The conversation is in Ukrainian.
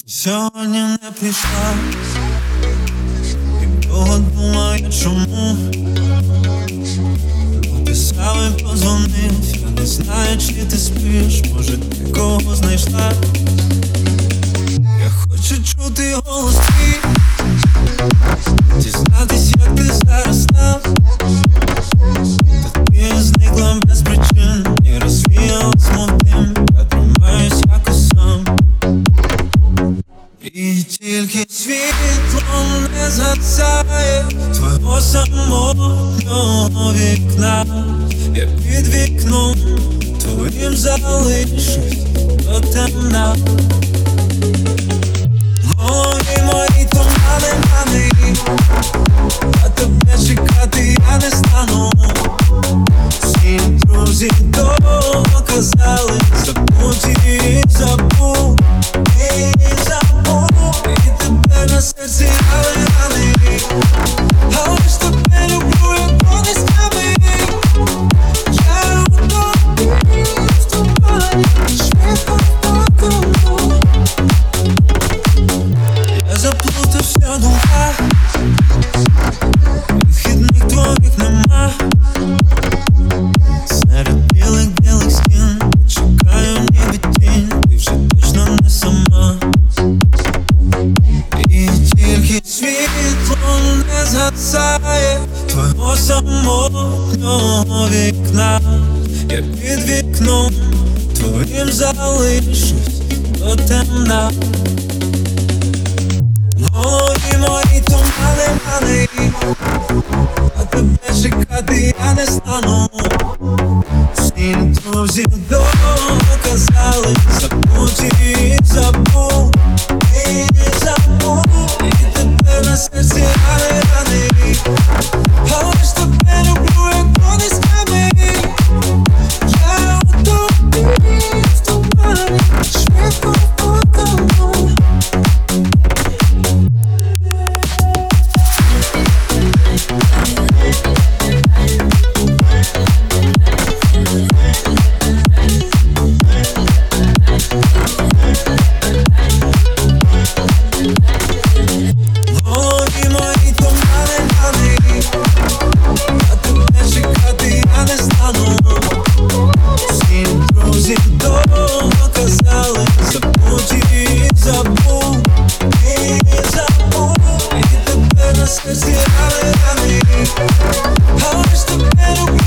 Сьогодні не прийшла, і довго думаю, чому. Написав і позвонив, я не знаю, чи ти спиш, може ти кого знайшла. Я хочу чути голос твій, дізнатись, як ти зараз став. Та ти зникла без причин і розвіялась, мов дим. Я тримаюсь якось сам. І тільки світло не згасає твого самотнього вікна. Я під вікном твоїм залишусь до темна. Голові мої тумани, а тебе чекати я не стану. Всі друзі довго казали, забудь і забув, і забув. І тепер на серці рани, але ж тебе люблю, як вони сками. Я готовий вступати, швидко подумав. Я заплутався в думках, відхідних твоїх нема. Серед білих стін чекаю ніби тінь, ти вже точно не сама. І тільки світло не згасає твого самотнього вікна. Я під вікном твоїм залишусь до темна. Голові мої тумани, а тебе чекати я не стану. Всі друзі довго казали, забудь і забув, і забув. І тепер на серці рани, але ж тебе люблю, як вони сками. Я готовий вступати, швидко подумав. Голові мої тумани, а тебе чекати я не стану. Всі друзі довго казали, забудь і забув, і забув. І тепер на серці рани, але ж тебе люблю.